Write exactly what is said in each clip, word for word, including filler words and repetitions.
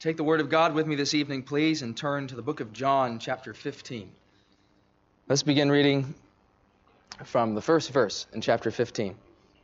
Take the Word of God with me this evening, please, and turn to the book of John, chapter fifteen. Let's begin reading from the first verse in chapter fifteen.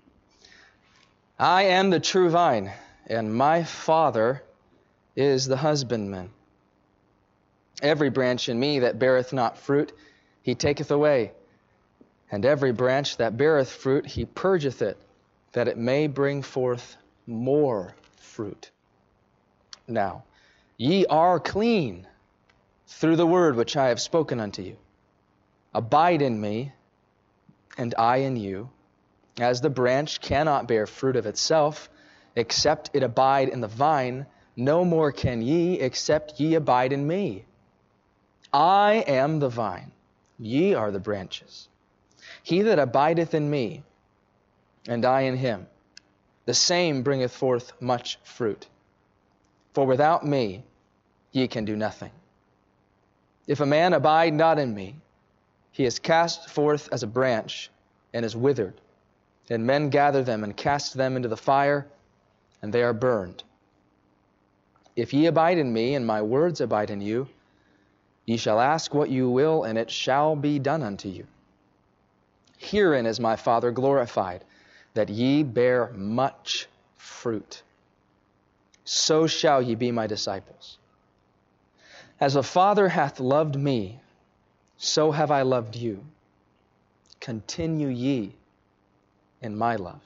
I am the true vine, and my Father is the husbandman. Every branch in me that beareth not fruit, he taketh away. And every branch that beareth fruit, he purgeth it, that it may bring forth more fruit. Now, ye are clean through the word which I have spoken unto you. Abide in me, and I in you, as the branch cannot bear fruit of itself, except it abide in the vine, no more can ye, except ye abide in me. I am the vine, ye are the branches. He that abideth in me, and I in him, the same bringeth forth much fruit. For without me ye can do nothing. If a man abide not in me, he is cast forth as a branch, and is withered. And men gather them, and cast them into the fire, and they are burned. If ye abide in me, and my words abide in you, ye shall ask what you will, and it shall be done unto you. Herein is my Father glorified, that ye bear much fruit. So shall ye be my disciples. As the Father hath loved me, so have I loved you. Continue ye in my love.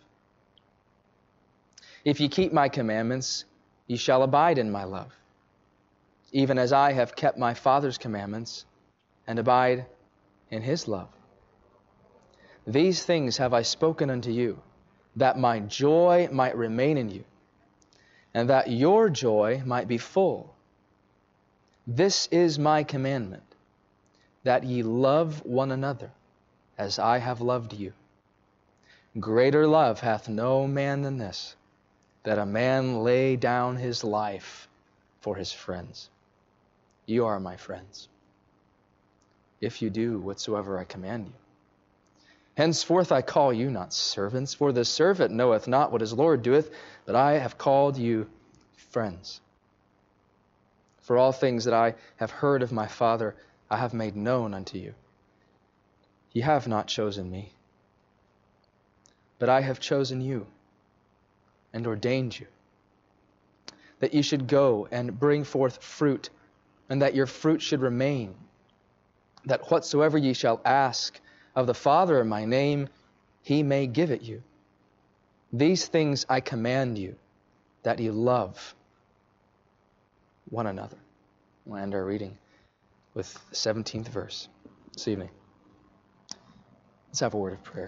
If ye keep my commandments, ye shall abide in my love, even as I have kept my Father's commandments, and abide in his love. These things have I spoken unto you, that my joy might remain in you, and that your joy might be full. This is my commandment, that ye love one another, as I have loved you. Greater love hath no man than this, that a man lay down his life for his friends. You are my friends, if you do whatsoever I command you. Henceforth I call you not servants, for the servant knoweth not what his Lord doeth, but I have called you friends. For all things that I have heard of my Father, I have made known unto you. Ye have not chosen me, but I have chosen you, and ordained you, that ye should go and bring forth fruit, and that your fruit should remain, that whatsoever ye shall ask of the Father in my name, he may give it you. These things I command you, that ye love one another. We'll end our reading with the seventeenth verse this evening. Let's have a word of prayer.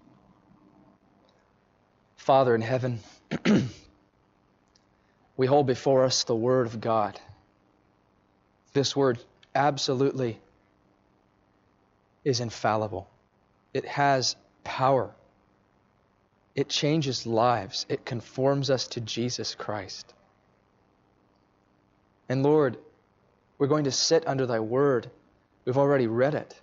Father in heaven, we hold before us the Word of God. This Word absolutely is infallible. It has power. It changes lives. It conforms us to Jesus Christ. And Lord, we're going to sit under thy word. We've already read it.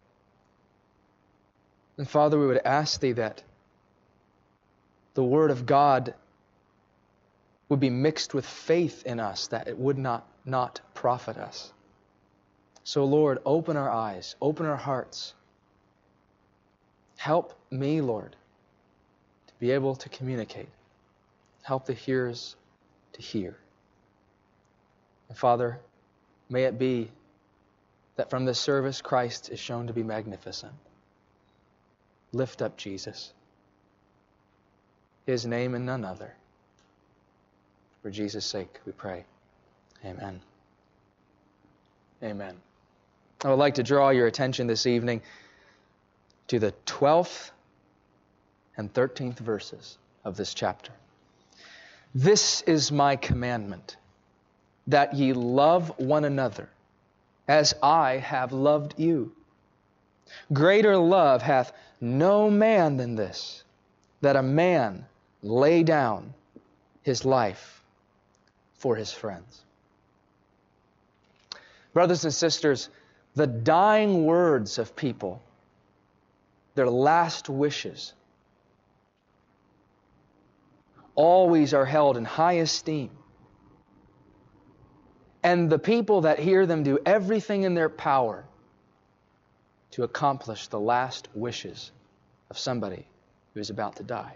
And Father, we would ask thee that the word of God would be mixed with faith in us, that it would not, not profit us. So Lord, open our eyes, open our hearts. Help me, Lord, to be able to communicate. Help the hearers to hear. And Father, may it be that from this service Christ is shown to be magnificent. Lift up Jesus, his name and none other. For Jesus' sake we pray. Amen. Amen. I would like to draw your attention this evening to the twelfth and thirteenth verses of this chapter. This is my commandment, that ye love one another, as I have loved you. Greater love hath no man than this, that a man lay down his life for his friends. Brothers and sisters, the dying words of people, their last wishes, always are held in high esteem. And the people that hear them do everything in their power to accomplish the last wishes of somebody who is about to die.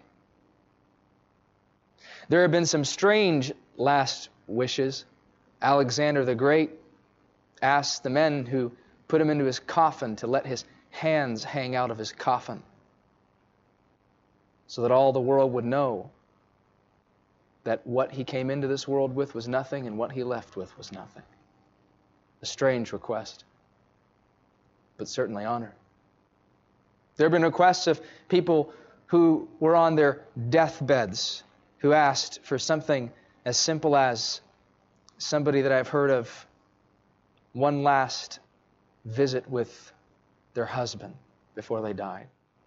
There have been some strange last wishes. Alexander the Great asked the men who put him into his coffin to let his hands hang out of his coffin so that all the world would know that what he came into this world with was nothing and what he left with was nothing. A strange request, but certainly honored. There have been requests of people who were on their deathbeds who asked for something as simple as somebody that I've heard of, one last visit with their husband before they died.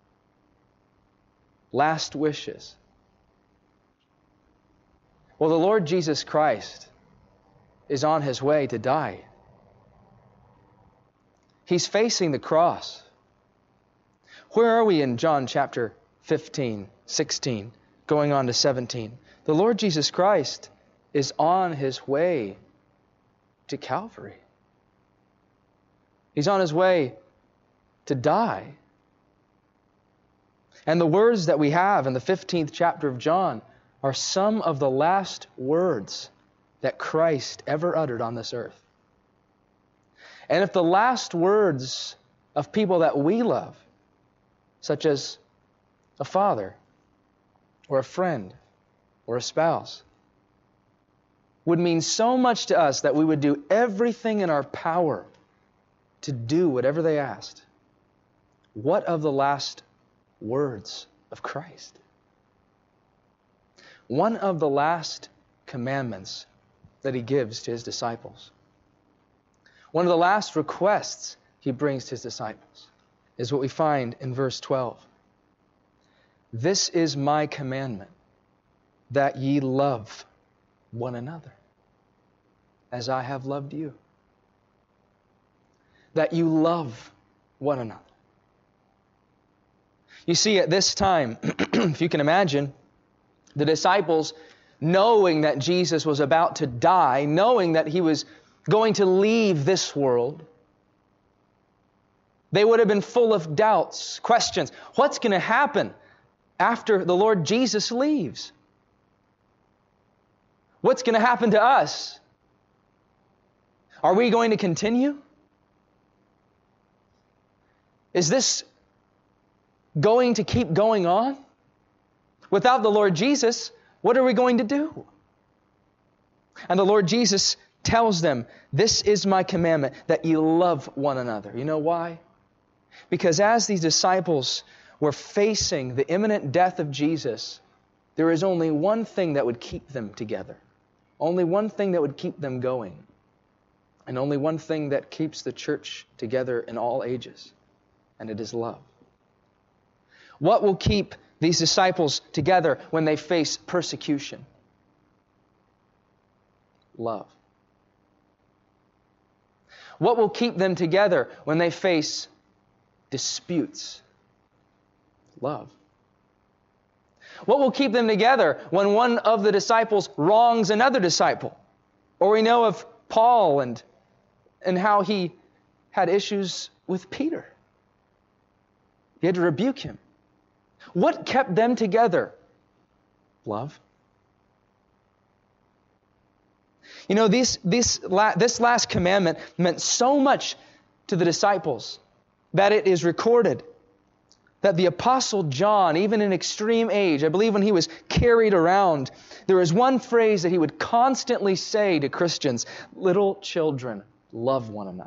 Last wishes. Well, the Lord Jesus Christ is on His way to die. He's facing the cross. Where are we in John chapter fifteen, sixteen, going on to seventeen? The Lord Jesus Christ is on His way to Calvary. He's on His way to die. And the words that we have in the fifteenth chapter of John are some of the last words that Christ ever uttered on this earth. And if the last words of people that we love, such as a father or a friend or a spouse, would mean so much to us that we would do everything in our power to do whatever they asked, what of the last words of Christ? One of the last commandments that He gives to His disciples, one of the last requests He brings to His disciples, is what we find in verse twelve. This is my commandment, that ye love one another as I have loved you. That you love one another. You see, at this time, if you can imagine, the disciples, knowing that Jesus was about to die, knowing that He was going to leave this world, they would have been full of doubts, questions. What's going to happen after the Lord Jesus leaves? What's going to happen to us? Are we going to continue? Is this going to keep going on? Without the Lord Jesus, what are we going to do? And the Lord Jesus tells them, this is my commandment, that you love one another. You know why? Because as these disciples were facing the imminent death of Jesus, there is only one thing that would keep them together. Only one thing that would keep them going. And only one thing that keeps the church together in all ages. And it is love. What will keep these disciples together when they face persecution? Love. What will keep them together when they face disputes? Love. What will keep them together when one of the disciples wrongs another disciple? Or we know of Paul and, and how he had issues with Peter. He had to rebuke him. What kept them together? Love. You know, this, this, this last commandment meant so much to the disciples that it is recorded that the Apostle John, even in extreme age, I believe when he was carried around, there was one phrase that he would constantly say to Christians: little children, love one another.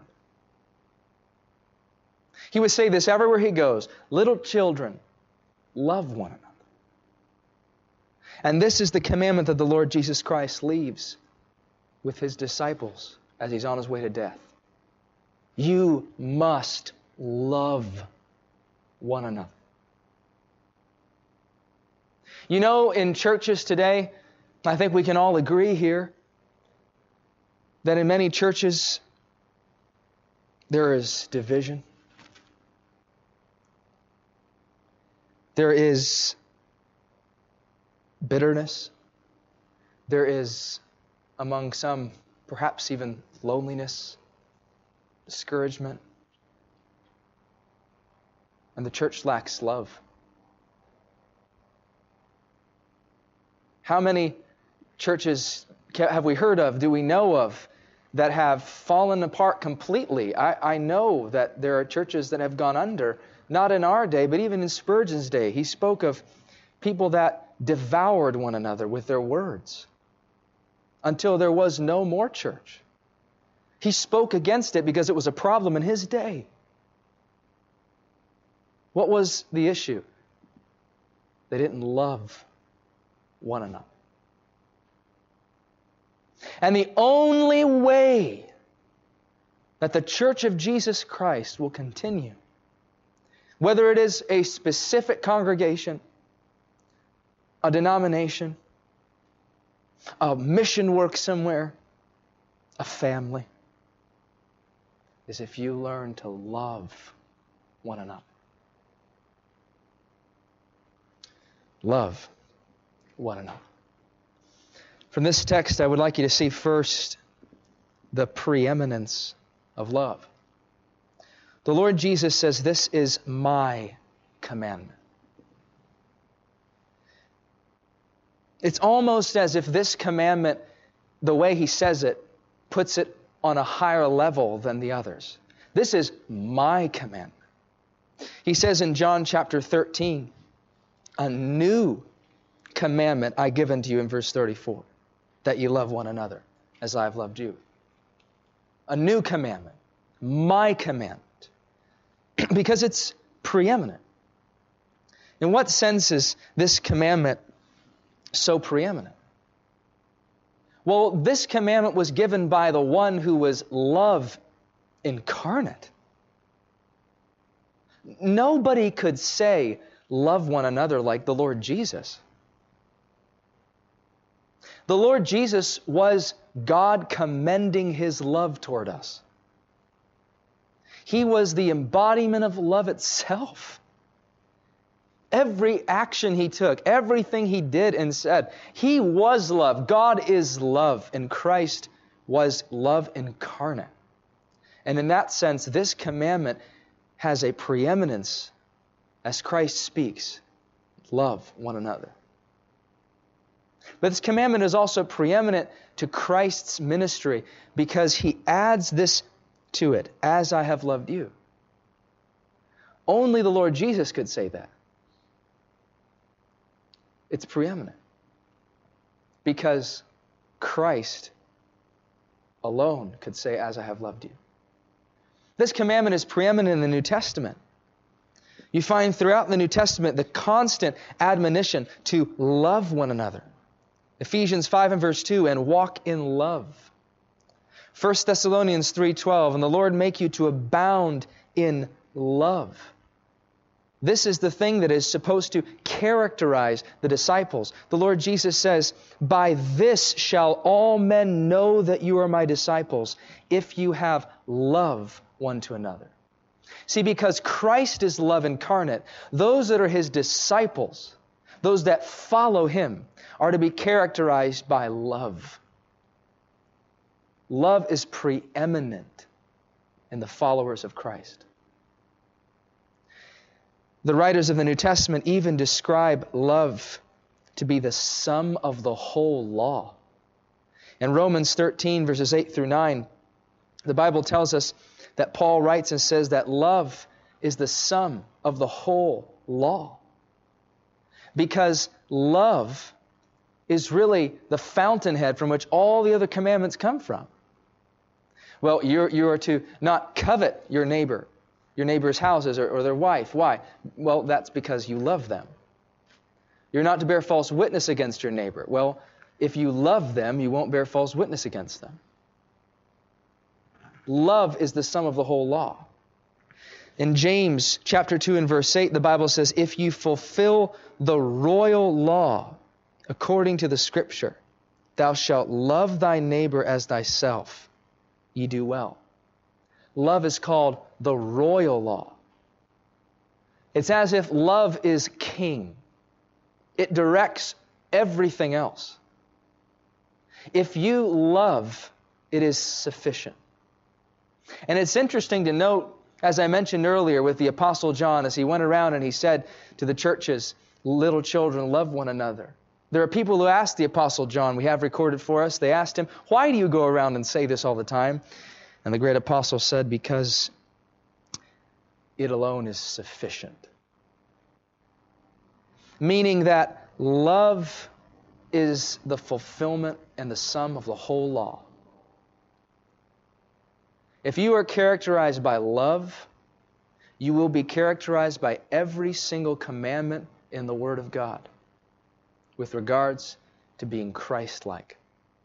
He would say this everywhere he goes: little children, love one another. And this is the commandment that the Lord Jesus Christ leaves with His disciples as He's on His way to death. You must love one another. You know, in churches today, I think we can all agree here that in many churches there is division. There is bitterness. There is, among some, perhaps even loneliness, discouragement. And the church lacks love. How many churches have we heard of, do we know of, that have fallen apart completely? I, I know that there are churches that have gone under, not in our day, but even in Spurgeon's day. He spoke of people that devoured one another with their words until there was no more church. He spoke against it because it was a problem in his day. What was the issue? They didn't love one another. And the only way that the Church of Jesus Christ will continue, whether it is a specific congregation, a denomination, a mission work somewhere, a family, is if you learn to love one another. Love one another. From this text, I would like you to see first the preeminence of love. The Lord Jesus says, "This is my commandment." It's almost as if this commandment, the way he says it, puts it on a higher level than the others. This is my commandment. He says in John chapter thirteen, "A new commandment I give unto you," in verse thirty-four, "that ye love one another as I have loved you." A new commandment, my commandment, because it's preeminent. In what sense is this commandment so preeminent? Well, this commandment was given by the one who was love incarnate. Nobody could say, "Love one another," like the Lord Jesus. The Lord Jesus was God commending His love toward us. He was the embodiment of love itself. Every action He took, everything He did and said, He was love. God is love, and Christ was love incarnate. And in that sense, this commandment has a preeminence as Christ speaks. Love one another. But this commandment is also preeminent to Christ's ministry because He adds this to it, "as I have loved you." Only the Lord Jesus could say that. It's preeminent because Christ alone could say, "as I have loved you." This commandment is preeminent in the New Testament. You find throughout the New Testament the constant admonition to love one another. Ephesians five and verse two, "and walk in love." First Thessalonians three twelve, "and the Lord make you to abound in love." This is the thing that is supposed to characterize the disciples. The Lord Jesus says, "By this shall all men know that you are my disciples, if you have love one to another." See, because Christ is love incarnate, those that are His disciples, those that follow Him, are to be characterized by love. Love is preeminent in the followers of Christ. The writers of the New Testament even describe love to be the sum of the whole law. In Romans thirteen, verses eight through nine, the Bible tells us that Paul writes and says that love is the sum of the whole law. Because love is really the fountainhead from which all the other commandments come from. Well, you're, you are to not covet your neighbor, your neighbor's houses or, or their wife. Why? Well, that's because you love them. You're not to bear false witness against your neighbor. Well, if you love them, you won't bear false witness against them. Love is the sum of the whole law. In James chapter two and verse eight, the Bible says, "If you fulfill the royal law according to the Scripture, thou shalt love thy neighbor as thyself, ye do well." Love is called the royal law. It's as if love is king. It directs everything else. If you love It is sufficient. And it's interesting to note, as I mentioned earlier with the Apostle John, as he went around and he said to the churches, little children, love one another. There are people who asked the Apostle John, we have recorded for us, they asked him, why do you go around and say this all the time? And the great apostle said, because it alone is sufficient. Meaning that love is the fulfillment and the sum of the whole law. If you are characterized by love, you will be characterized by every single commandment in the Word of God with regards to being Christ-like.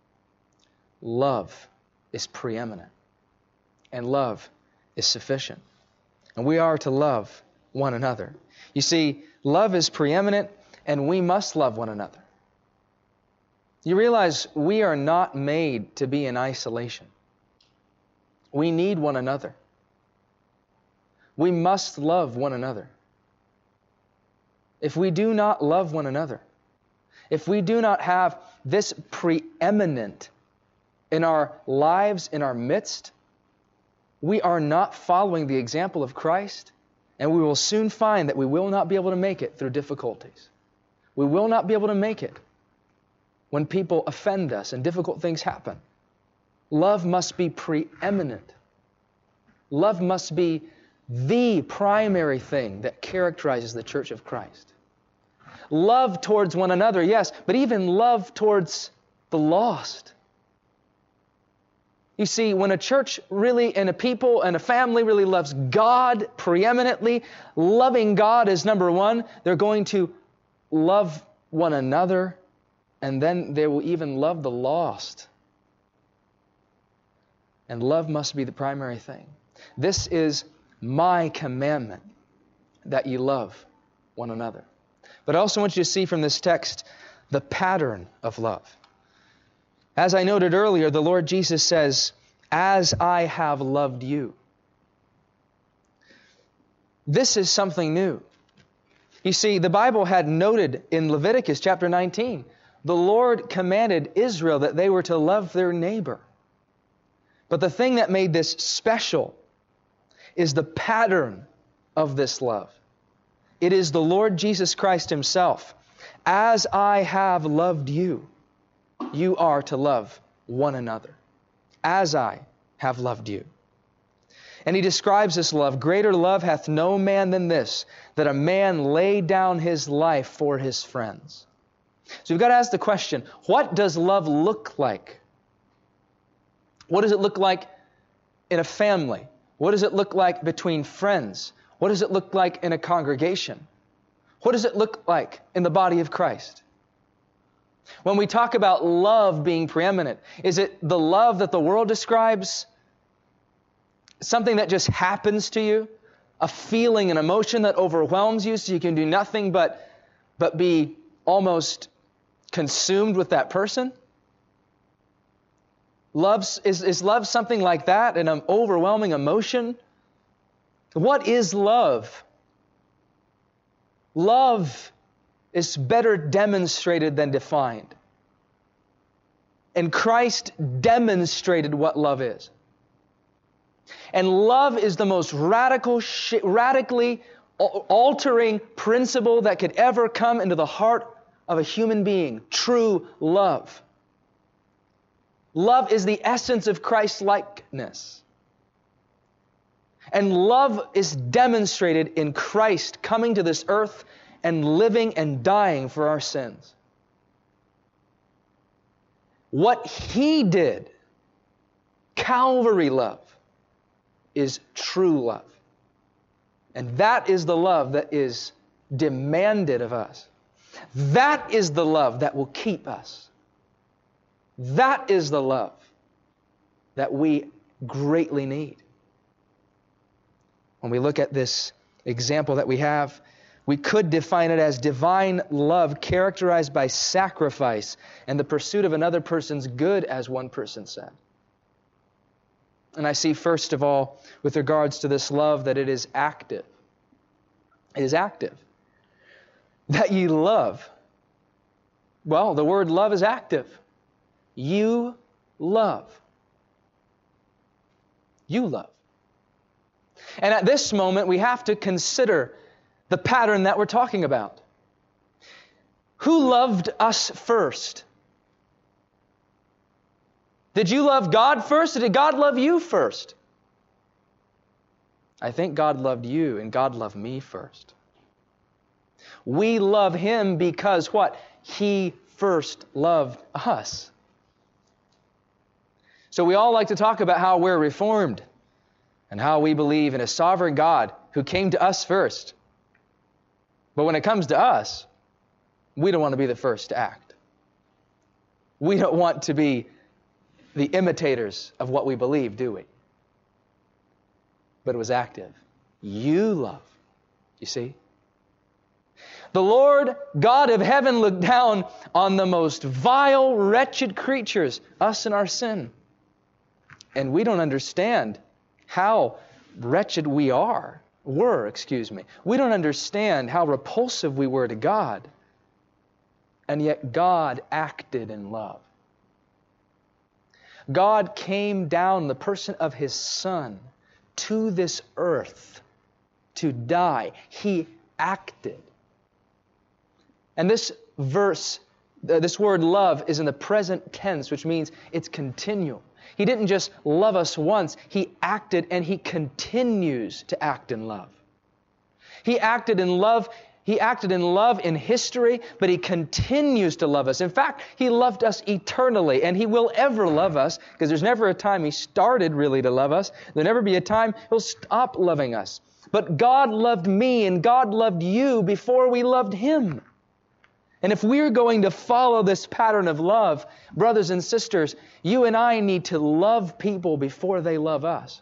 Love is preeminent, and love is sufficient. And we are to love one another. You see, love is preeminent, and we must love one another. You realize we are not made to be in isolation. We need one another. We must love one another. If we do not love one another, if we do not have this preeminent in our lives, in our midst, we are not following the example of Christ, and we will soon find that we will not be able to make it through difficulties. We will not be able to make it when people offend us and difficult things happen. Love must be preeminent. Love must be the primary thing that characterizes the Church of Christ. Love towards one another, yes, but even love towards the lost. You see, when a church really, and a people and a family really loves God preeminently, loving God is number one, they're going to love one another, and then they will even love the lost. And love must be the primary thing. This is my commandment, that ye love one another. But I also want you to see from this text the pattern of love. As I noted earlier, the Lord Jesus says, as I have loved you. This is something new. You see, the Bible had noted in Leviticus chapter nineteen, the Lord commanded Israel that they were to love their neighbor. But the thing that made this special is the pattern of this love. It is the Lord Jesus Christ Himself. As I have loved you, you are to love one another. As I have loved you. And He describes this love. Greater love hath no man than this, that a man lay down his life for his friends. So you've got to ask the question, what does love look like? What does it look like in a family? What does it look like between friends? What does it look like in a congregation? What does it look like in the body of Christ? When we talk about love being preeminent, is it the love that the world describes? Something that just happens to you? A feeling, an emotion that overwhelms you so you can do nothing but, but be almost consumed with that person? Love's, is, is love something like that, an um, overwhelming emotion? What is love? Love is better demonstrated than defined. And Christ demonstrated what love is. And love is the most radical, sh- radically altering principle that could ever come into the heart of a human being. True love. Love is the essence of Christ-likeness. And love is demonstrated in Christ coming to this earth and living and dying for our sins. What He did, Calvary love, is true love. And that is the love that is demanded of us. That is the love that will keep us. That is the love that we greatly need. When we look at this example that we have, we could define it as divine love characterized by sacrifice and the pursuit of another person's good, as one person said. And I see, first of all, with regards to this love, that it is active. It is active. That ye love. Well, the word love is active. You love. you love. And at this moment, we have to consider the pattern that we're talking about. Who loved us first? Did you love God first, or did God love you first? I think God loved you, and God loved me first. We love Him because what? He first loved us. So we all like to talk about how we're reformed and how we believe in a sovereign God who came to us first. But when it comes to us, we don't want to be the first to act. We don't want to be the imitators of what we believe, do we? But it was active. You love. You see? The Lord God of heaven looked down on the most vile, wretched creatures, us and our sin. And we don't understand how wretched we are, were, excuse me. We don't understand how repulsive we were to God. And yet God acted in love. God came down in the person of His Son to this earth to die. He acted. And this verse, this word love, is in the present tense, which means it's continual. He didn't just love us once. He acted, and He continues to act in love. He acted in love. He acted in love in history, but He continues to love us. In fact, He loved us eternally, and He will ever love us, because there's never a time He started really to love us. There'll never be a time He'll stop loving us. But God loved me, and God loved you before we loved Him. And if we're going to follow this pattern of love, brothers and sisters, you and I need to love people before they love us.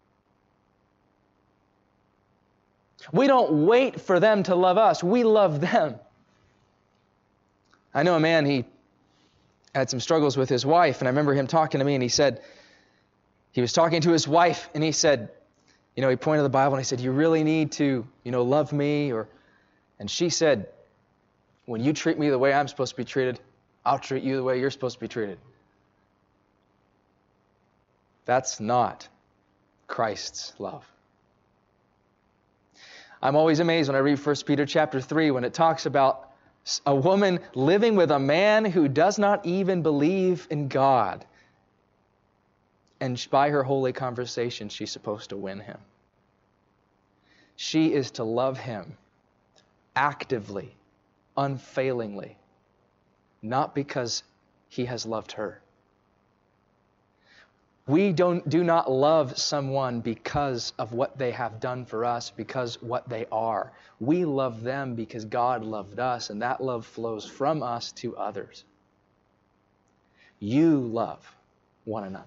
We don't wait for them to love us. We love them. I know a man, he had some struggles with his wife, and I remember him talking to me, and he said, he was talking to his wife, and he said, you know, he pointed to the Bible, and he said, you really need to, you know, love me. Or, and she said, when you treat me the way I'm supposed to be treated, I'll treat you the way you're supposed to be treated. That's not Christ's love. I'm always amazed when I read First Peter chapter three when it talks about a woman living with a man who does not even believe in God. And by her holy conversation, she's supposed to win him. She is to love him actively, unfailingly, not because he has loved her. We don't, do not love someone because of what they have done for us, because what they are. We love them because God loved us, and that love flows from us to others. You love one another.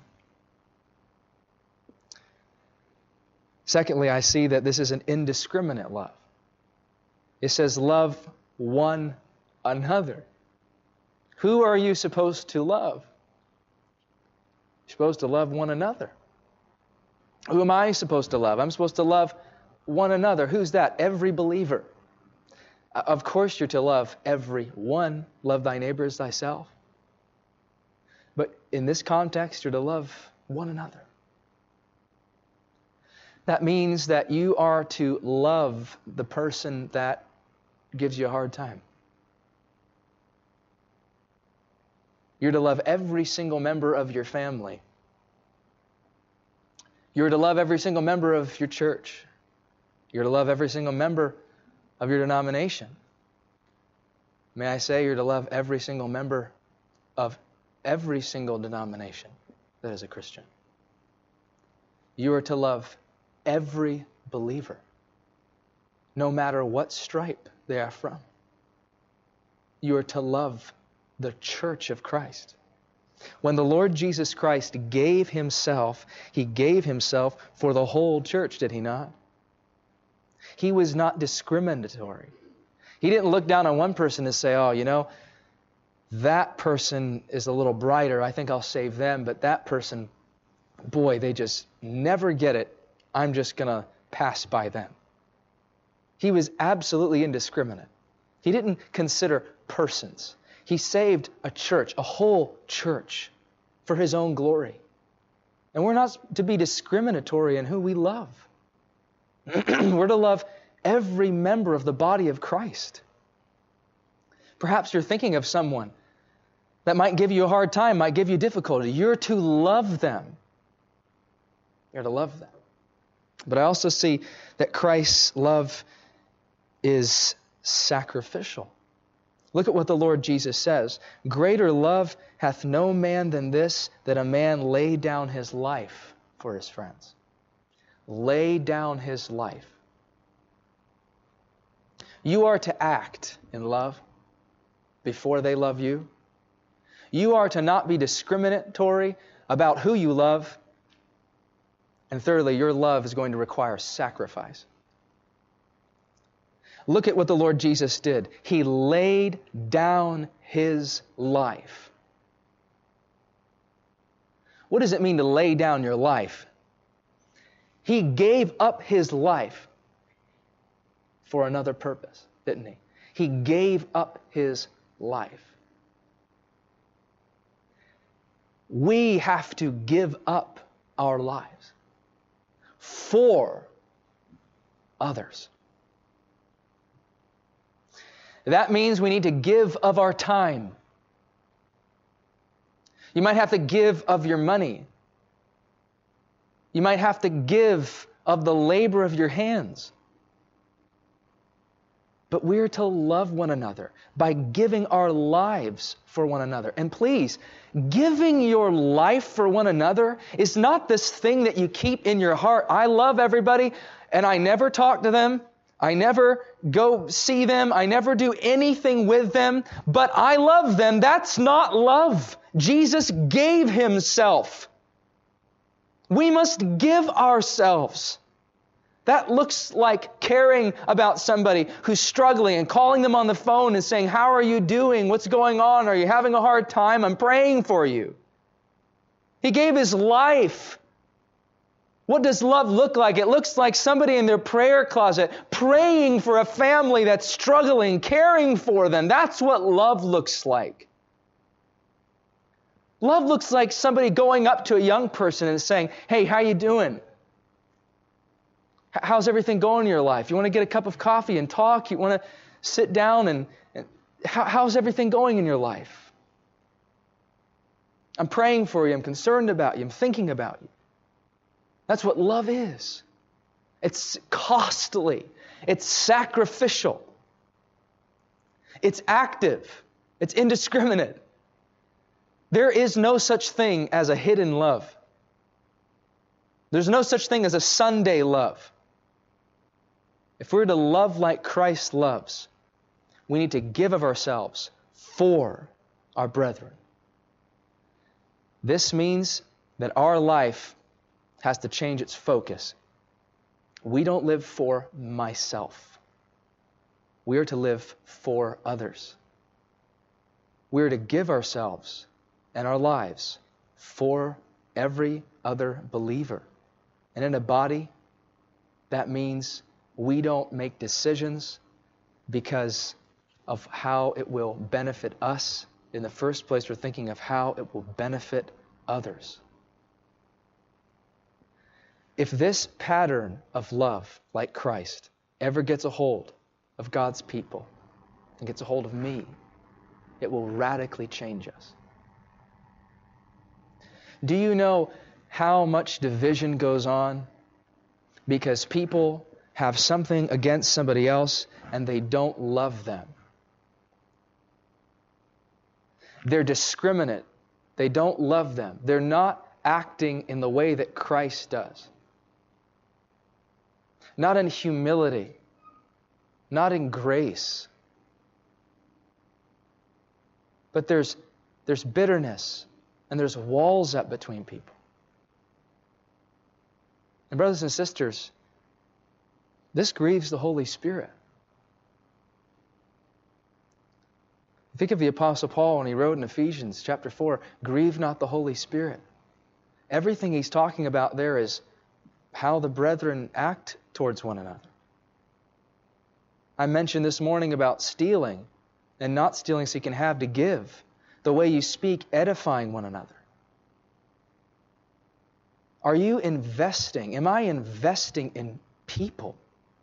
Secondly, I see that this is an indiscriminate love. It says, love one another. Who are you supposed to love? You're supposed to love one another. Who am I supposed to love? I'm supposed to love one another. Who's that? Every believer. Of course you're to love everyone. Love thy neighbor as thyself. But in this context, you're to love one another. That means that you are to love the person that gives you a hard time. You're to love every single member of your family. You're to love every single member of your church. You're to love every single member of your denomination. May I say, you're to love every single member of every single denomination that is a Christian. You are to love every believer, no matter what stripe they are from. You are to love the church of Christ. When the Lord Jesus Christ gave Himself, He gave Himself for the whole church, did He not? He was not discriminatory. He didn't look down on one person and say, oh, you know, that person is a little brighter. I think I'll save them. But that person, boy, they just never get it. I'm just going to pass by them. He was absolutely indiscriminate. He didn't consider persons. He saved a church, a whole church, for His own glory. And we're not to be discriminatory in who we love. We're to love every member of the body of Christ. Perhaps you're thinking of someone that might give you a hard time, might give you difficulty. You're to love them. You're to love them. But I also see that Christ's love is sacrificial. Look at what the Lord Jesus says. Greater love hath no man than this, that a man lay down his life for his friends. Lay down his life. You are to act in love before they love you. You are to not be discriminatory about who you love. And thirdly, your love is going to require sacrifice. Look at what the Lord Jesus did. He laid down His life. What does it mean to lay down your life? He gave up His life for another purpose, didn't He? He gave up His life. We have to give up our lives for others. That means we need to give of our time. You might have to give of your money. You might have to give of the labor of your hands. But we're to love one another by giving our lives for one another. And please, giving your life for one another is not this thing that you keep in your heart. I love everybody and I never talk to them. I never go see them. I never do anything with them, but I love them. That's not love. Jesus gave Himself. We must give ourselves. That looks like caring about somebody who's struggling and calling them on the phone and saying, "How are you doing? What's going on? Are you having a hard time? I'm praying for you." He gave His life. What does love look like? It looks like somebody in their prayer closet praying for a family that's struggling, caring for them. That's what love looks like. Love looks like somebody going up to a young person and saying, "Hey, how you doing? How's everything going in your life? You want to get a cup of coffee and talk? You want to sit down and, and how, how's everything going in your life? I'm praying for you. I'm concerned about you. I'm thinking about you." That's what love is. It's costly. It's sacrificial. It's active. It's indiscriminate. There is no such thing as a hidden love. There's no such thing as a Sunday love. If we're to love like Christ loves, we need to give of ourselves for our brethren. This means that our life has to change its focus. We don't live for myself. We are to live for others. We are to give ourselves and our lives for every other believer. And in a body, that means we don't make decisions because of how it will benefit us. In the first place, we're thinking of how it will benefit others. If this pattern of love, like Christ, ever gets a hold of God's people and gets a hold of me, it will radically change us. Do you know how much division goes on because people have something against somebody else and they don't love them? They're discriminate. They don't love them. They're not acting in the way that Christ does. Not in humility, not in grace. But there's, there's bitterness and there's walls up between people. And brothers and sisters, this grieves the Holy Spirit. Think of the Apostle Paul when he wrote in Ephesians chapter four, "Grieve not the Holy Spirit." Everything he's talking about there is how the brethren act towards one another. I mentioned this morning about stealing and not stealing so you can have to give. The way you speak, edifying one another. Are you investing? Am I investing in people?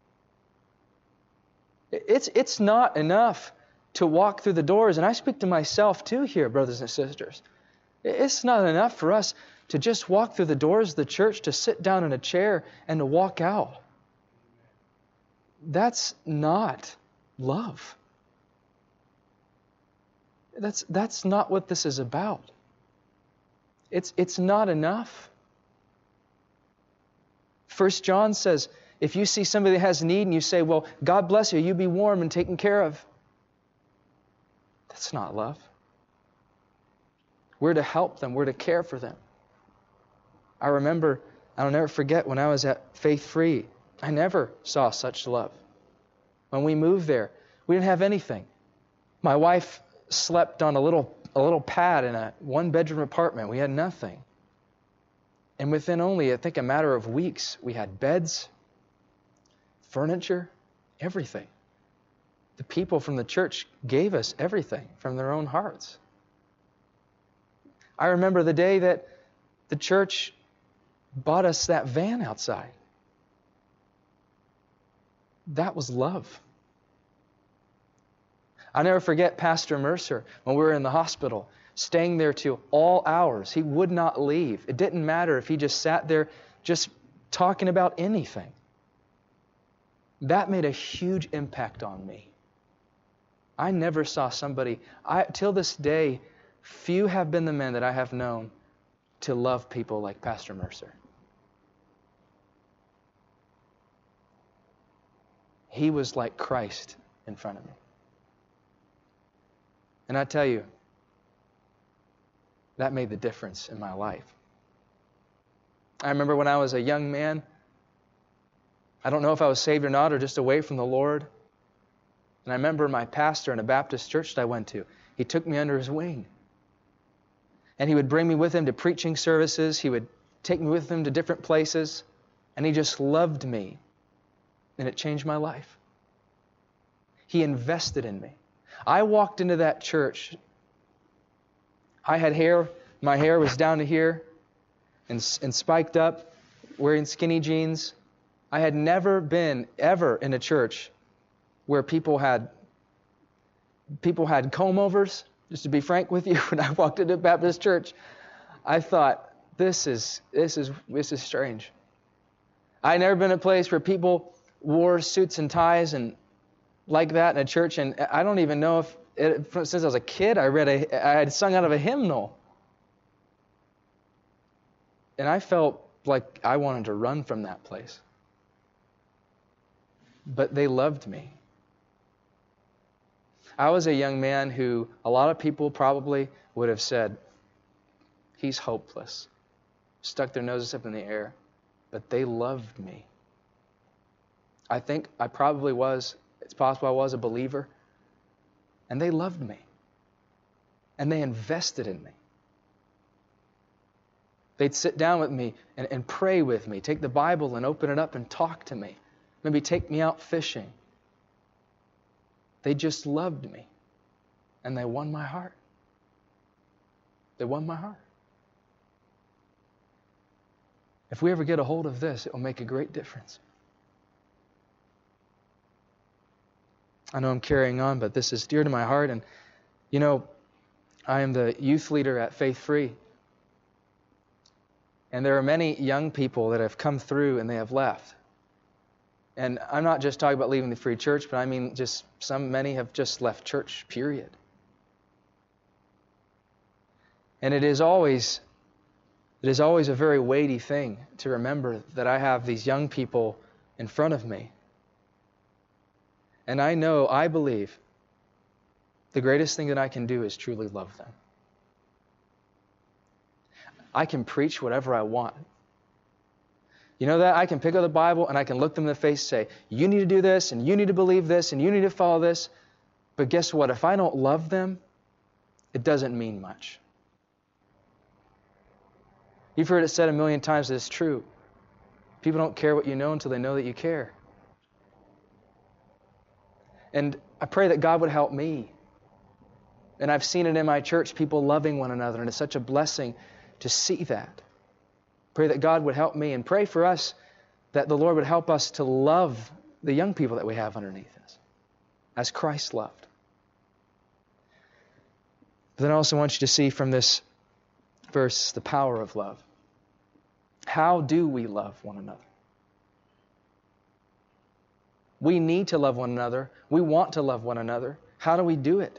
It's, it's not enough to walk through the doors, and I speak to myself too here, brothers and sisters. It's not enough for us to just walk through the doors of the church, to sit down in a chair, and to walk out. That's not love. That's, that's not what this is about. It's, it's not enough. First John says, if you see somebody that has need and you say, well, God bless you, you be warm and taken care of. That's not love. We're to help them. We're to care for them. I remember, I'll never forget when I was at Faith Free, I never saw such love. When we moved there, we didn't have anything. My wife slept on a little a little pad in a one-bedroom apartment. We had nothing. And within only, I think, a matter of weeks, we had beds, furniture, everything. The people from the church gave us everything from their own hearts. I remember the day that the church bought us that van outside. That was love. I'll never forget Pastor Mercer when we were in the hospital, staying there till all hours. He would not leave. It didn't matter if he just sat there just talking about anything. That made a huge impact on me. I never saw somebody, I, till this day, few have been the men that I have known to love people like Pastor Mercer. He was like Christ in front of me. And I tell you, that made the difference in my life. I remember when I was a young man, I don't know if I was saved or not, or just away from the Lord. And I remember my pastor in a Baptist church that I went to, he took me under his wing. And he would bring me with him to preaching services. He would take me with him to different places. And he just loved me. And it changed my life. He invested in me. I walked into that church. I had hair. My hair was down to here and, and spiked up, wearing skinny jeans. I had never been ever in a church where people had people had comb-overs. Just to be frank with you, when I walked into a Baptist church, I thought, this is this is this is strange. I had never been in a place where people wore suits and ties and like that in a church, and I don't even know if, it, since I was a kid, I read a, I had sung out of a hymnal. And I felt like I wanted to run from that place. But they loved me. I was a young man who a lot of people probably would have said, he's hopeless. Stuck their noses up in the air. But they loved me. I think I probably was, it's possible I was a believer. And they loved me. And they invested in me. They'd sit down with me and, and pray with me, take the Bible and open it up and talk to me. Maybe take me out fishing. They just loved me. And they won my heart. They won my heart. If we ever get a hold of this, it will make a great difference. I know I'm carrying on, but this is dear to my heart. And, you know, I am the youth leader at Faith Free. And there are many young people that have come through and they have left. And I'm not just talking about leaving the free church, but I mean just some, many have just left church, period. And it is always, it is always a very weighty thing to remember that I have these young people in front of me. And I know, I believe, the greatest thing that I can do is truly love them. I can preach whatever I want. You know that? I can pick up the Bible and I can look them in the face and say, you need to do this, and you need to believe this, and you need to follow this. But guess what? If I don't love them, it doesn't mean much. You've heard it said a million times that it's true. People don't care what you know until they know that you care. And I pray that God would help me. And I've seen it in my church, people loving one another, and it's such a blessing to see that. Pray that God would help me, and pray for us that the Lord would help us to love the young people that we have underneath us, as Christ loved. But then I also want you to see from this verse the power of love. How do we love one another? We need to love one another. We want to love one another. How do we do it?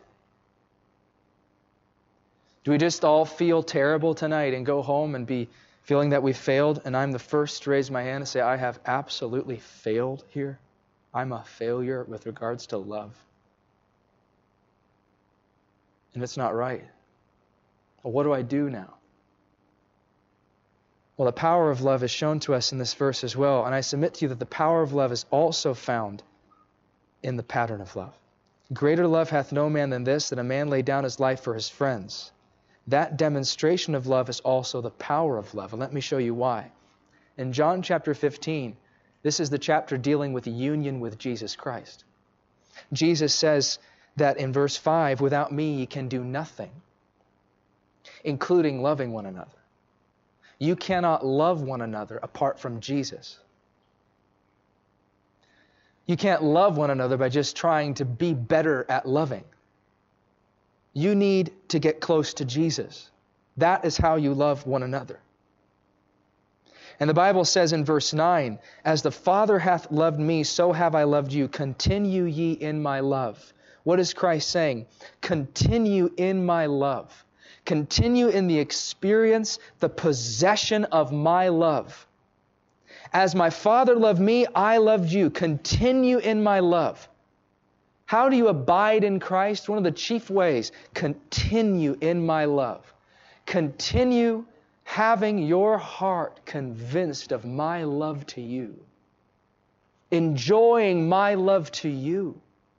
Do we just all feel terrible tonight and go home and be feeling that we failed? And I'm the first to raise my hand and say, I have absolutely failed here. I'm a failure with regards to love. And it's not right. Well, what do I do now? Well, the power of love is shown to us in this verse as well. And I submit to you that the power of love is also found in the pattern of love. Greater love hath no man than this, that a man lay down his life for his friends. That demonstration of love is also the power of love. And let me show you why. In John chapter fifteen, this is the chapter dealing with union with Jesus Christ. Jesus says that in verse five, without me ye can do nothing, including loving one another. You cannot love one another apart from Jesus. You can't love one another by just trying to be better at loving. You need to get close to Jesus. That is how you love one another. And the Bible says in verse nine, as the Father hath loved me, so have I loved you. Continue ye in my love. What is Christ saying? Continue in my love. Continue in the experience, the possession of my love. As my Father loved me, I loved you. Continue in my love. How do you abide in Christ? One of the chief ways, continue in my love. Continue having your heart convinced of my love to you. Enjoying my love to you.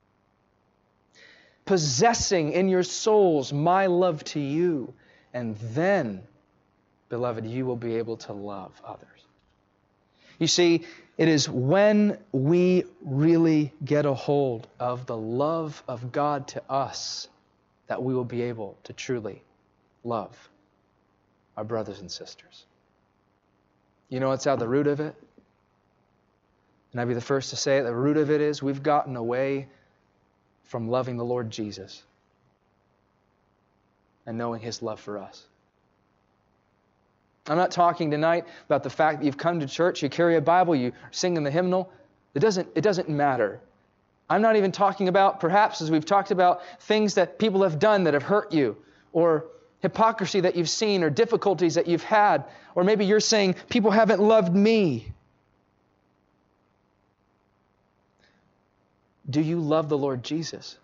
Possessing in your souls my love to you. And then, beloved, you will be able to love others. You see, it is when we really get a hold of the love of God to us that we will be able to truly love our brothers and sisters. You know what's at the root of it? And I'd be the first to say it. The root of it is we've gotten away from loving the Lord Jesus and knowing His love for us. I'm not talking tonight about the fact that you've come to church, you carry a Bible, you sing in the hymnal. It doesn't, it doesn't matter. I'm not even talking about, perhaps as we've talked about, things that people have done that have hurt you, or hypocrisy that you've seen, or difficulties that you've had, or maybe you're saying, people haven't loved me. Do you love the Lord Jesus?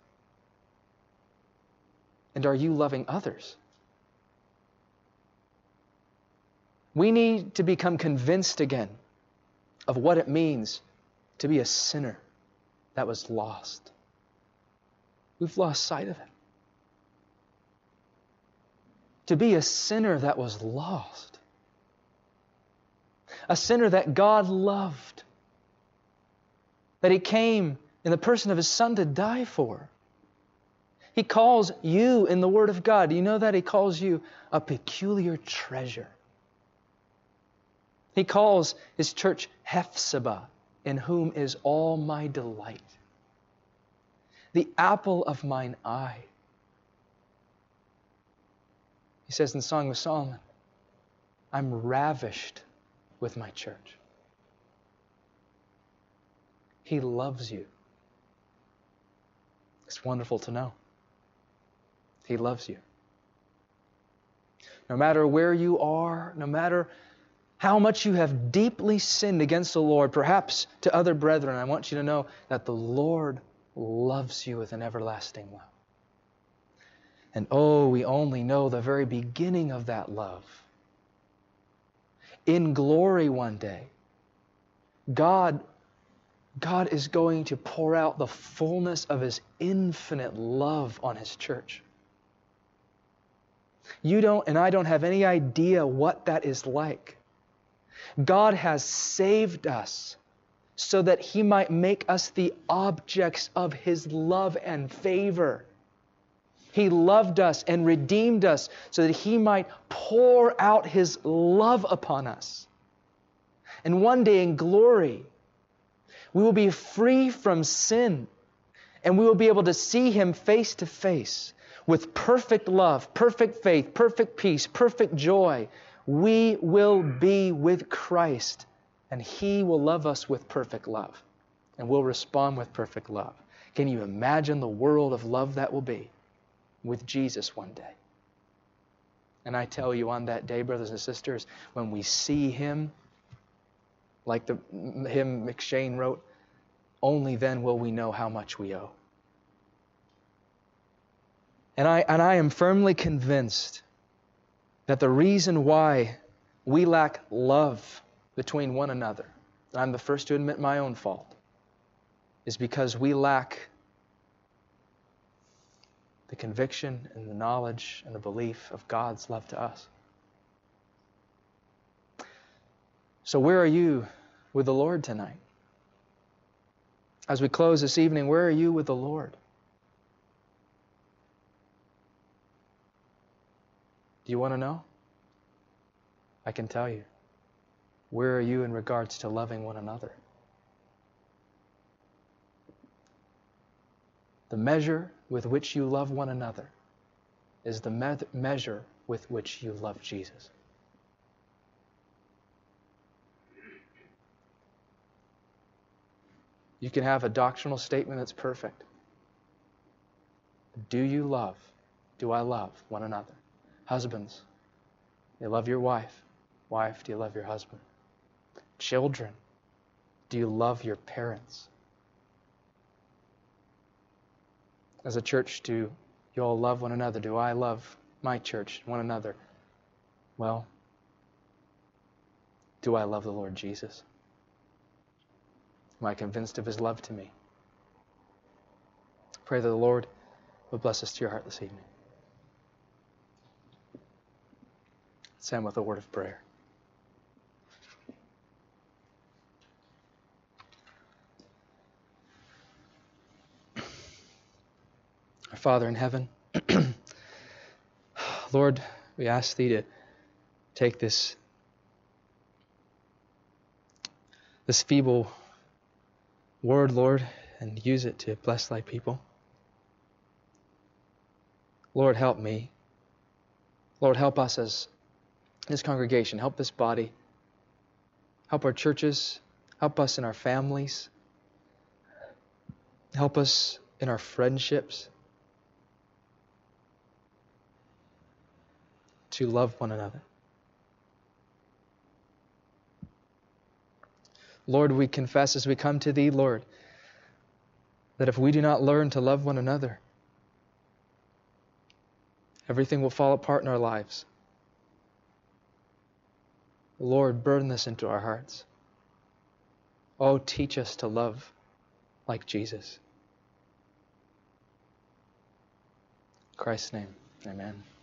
And are you loving others? We need to become convinced again of what it means to be a sinner that was lost. We've lost sight of it. To be a sinner that was lost. A sinner that God loved. That He came in the person of His Son to die for. He calls you in the Word of God. Do you know that? He calls you a peculiar treasure. He calls His church Hephzibah, in whom is all my delight. The apple of mine eye. He says in the Song of Solomon, I'm ravished with my church. He loves you. It's wonderful to know. He loves you. No matter where you are, no matter how much you have deeply sinned against the Lord, perhaps to other brethren, I want you to know that the Lord loves you with an everlasting love. And oh, we only know the very beginning of that love. In glory one day, God, God is going to pour out the fullness of His infinite love on His church. You don't, and I don't have any idea what that is like. God has saved us so that He might make us the objects of His love and favor. He loved us and redeemed us so that He might pour out His love upon us. And one day in glory, we will be free from sin, and we will be able to see Him face to face with perfect love, perfect faith, perfect peace, perfect joy. We will be with Christ, and He will love us with perfect love, and we'll respond with perfect love. Can you imagine the world of love that will be with Jesus one day? And I tell you, on that day, brothers and sisters, when we see Him, like the hymn McShane wrote, only then will we know how much we owe. And I, and I am firmly convinced that the reason why we lack love between one another, and I'm the first to admit my own fault, is because we lack the conviction and the knowledge and the belief of God's love to us. So where are you with the Lord tonight? As we close this evening, where are you with the Lord? Do you want to know? I can tell you. Where are you in regards to loving one another? The measure with which you love one another is the me- measure with which you love Jesus. You can have a doctrinal statement that's perfect. Do you love? Do I love one another? Husbands, do you love your wife? Wife, do you love your husband? Children, do you love your parents? As a church, do you all love one another? Do I love my church, one another? Well, do I love the Lord Jesus? Am I convinced of His love to me? Pray that the Lord will bless us to your heart this evening. Let's end with a word of prayer. Our Father in heaven, Lord, we ask Thee to take this, this feeble word, Lord, and use it to bless Thy people. Lord, help me. Lord, help us as this congregation. Help this body. Help our churches. Help us in our families. Help us in our friendships to love one another. Lord, we confess as we come to Thee, Lord, that if we do not learn to love one another, everything will fall apart in our lives. Lord, burn this into our hearts. Oh, teach us to love like Jesus. In Christ's name, amen.